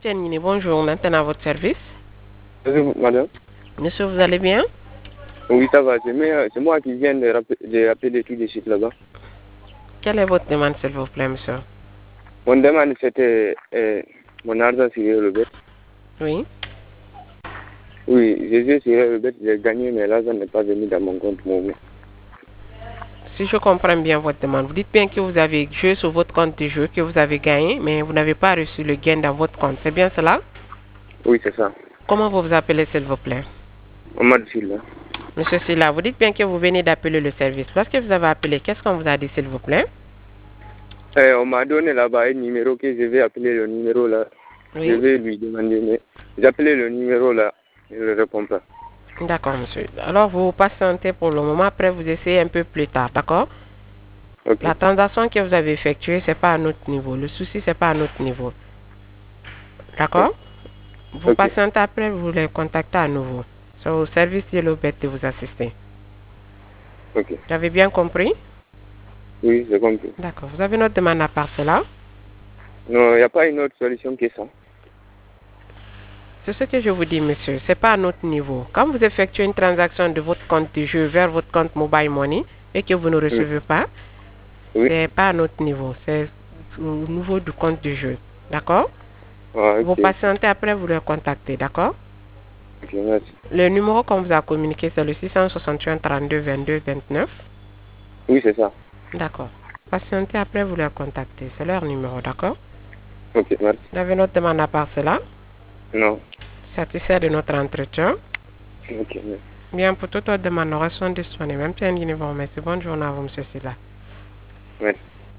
Tienini, bonjour, maintenant à votre service. Bonjour, madame. Monsieur, vous allez bien? Oui, ça va. C'est moi qui viens de rappeler tout de suite là-bas. Quelle est votre demande, s'il vous plaît, monsieur? Mon demande, c'était mon argent sur le bête. Oui. Oui, j'ai joué sur le bête, j'ai gagné, mais l'argent n'est pas venu dans mon compte mobile. Si je comprends bien votre demande, vous dites bien que vous avez joué sur votre compte de jeu, que vous avez gagné, mais vous n'avez pas reçu le gain dans votre compte. C'est bien cela? Oui, c'est ça. Comment vous vous appelez, s'il vous plaît? On m'a dit là. Monsieur Silla, vous dites bien que vous venez d'appeler le service. Lorsque vous avez appelé, qu'est-ce qu'on vous a dit, s'il vous plaît? On m'a donné là-bas un numéro que je vais appeler le numéro là. Oui. Je vais lui demander, mais j'ai appelé le numéro là, il ne répond pas. D'accord, monsieur. Alors, vous patientez pour le moment, après vous essayez un peu plus tard, d'accord? Ok. La transaction que vous avez effectuée, c'est pas à notre niveau. Le souci, c'est pas à notre niveau. D'accord? Vous Ok. patientez après, vous les contactez à nouveau. C'est au service de l'OBET de vous assister. Ok. Vous avez bien compris? Oui, j'ai compris. D'accord. Vous avez notre demande à part cela? Non, il n'y a pas une autre solution que ça. C'est ce que je vous dis, monsieur. C'est pas à notre niveau. Quand vous effectuez une transaction de votre compte de jeu vers votre compte Mobile Money et que vous ne Oui. recevez pas, Oui. c'est pas à notre niveau. C'est au niveau du compte de jeu. D'accord? Ah, Vous ok. patientez après, vous les contactez. D'accord? Ok, merci. Le numéro qu'on vous a communiqué, c'est le 661 32 22 29. Oui, c'est ça. D'accord. Patientez après, vous les contactez. C'est leur numéro, d'accord? Ok, merci. Vous avez notre demande à part cela? Non. Satisfait de notre entretien? Ok, merci. Bien, pour toute autre demande, nous restons disponibles. Même si un niveau, merci. Bonne journée à vous, monsieur Silla. Merci.